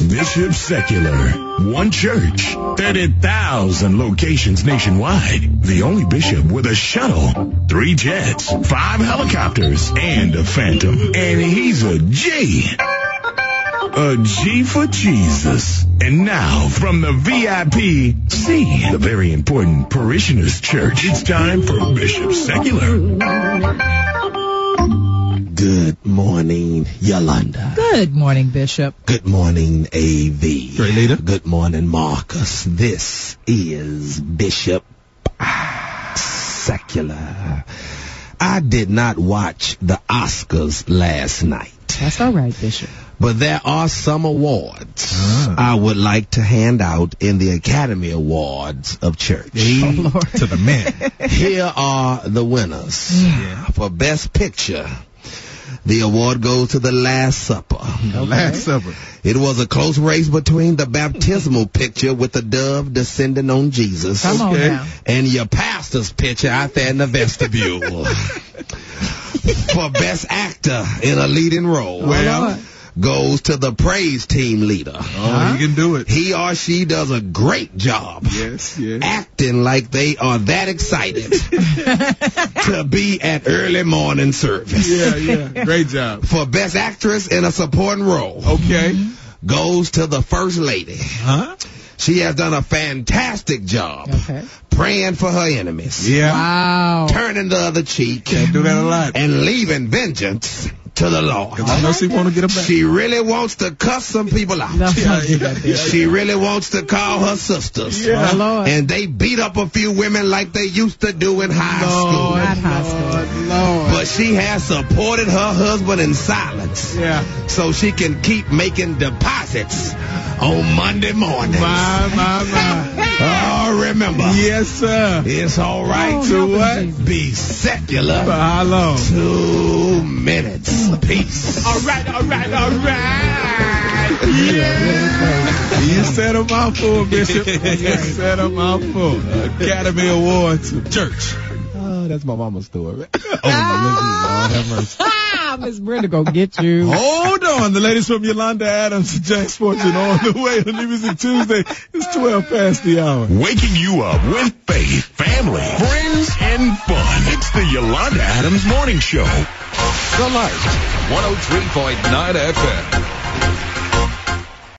Bishop Secular. One church, 30,000 locations nationwide. The only bishop with a shuttle, 3 jets, 5 helicopters, and a Phantom. And he's a G. A G for Jesus. And now, from the VIP, the very important Parishioners Church, it's time for Bishop Secular. Good morning, Yolanda. Good morning, Bishop. Good morning, AV. Great leader. Good morning, Marcus. This is Bishop Secular. I did not watch the Oscars last night. That's all right, Bishop. But there are some awards I would like to hand out in the Academy Awards of Church. Oh, Lord. To the man. Here are the winners. For Best Picture, the award goes to The Last Supper. The Last Supper. It was a close race between the baptismal picture with the dove descending on Jesus. Come on now. And your pastor's picture out there in the vestibule. For Best Actor in a leading role. Well, goes to the praise team leader. Oh, he can do it. He or she does a great job. Yes. Acting like they are that excited to be at early morning service. Yeah. Great job. For Best Actress in a supporting role. Okay. Goes to the First Lady. Huh? She has done a fantastic job. Okay. Praying for her enemies. Yeah. Wow. Turning the other cheek. Can't do that a lot. And leaving vengeance to the Lord. 'Cause I know she want to get her back. She really wants to cuss some people out. No, don't do that, Bishop. She really wants to call her sisters. Yeah. Oh, Lord. And they beat up a few women like they used to do in high school. Not high school. Lord. But she has supported her husband in silence. Yeah. So she can keep making deposits on Monday mornings. My. Oh, remember. Yes, sir. It's all right Oh, to help us, what? Jesus. Be secular. For how long? 2 minutes. Peace. All right. Yeah. You said a mouthful, Bishop. You said a mouthful. Academy Awards. Church. Oh, that's my mama's story. Oh, Lord have mercy. Miss Brenda gonna get you. Hold on. The ladies from Yolanda Adams and Jack Fortune on the way on New Music Tuesday. It's 12 past the hour. Waking you up with faith, family, friends, and fun. It's the Yolanda Adams Morning Show. The Light, 103.9 FM.